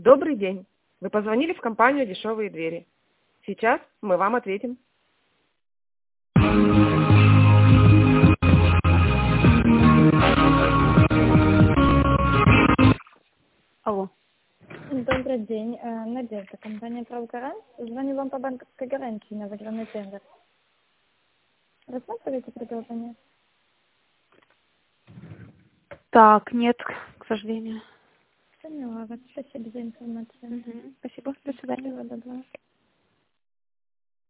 Добрый день. Вы позвонили в компанию «Дешевые двери». Сейчас мы вам ответим. Алло. Добрый день, Надежда, компания «Правгарант». Звоню вам по банковской гарантии на загранный тендер. Рассматриваете предложение? Так, нет, к сожалению. Поняла вас. Спасибо за информацию. Спасибо. До свидания. Всего доброго.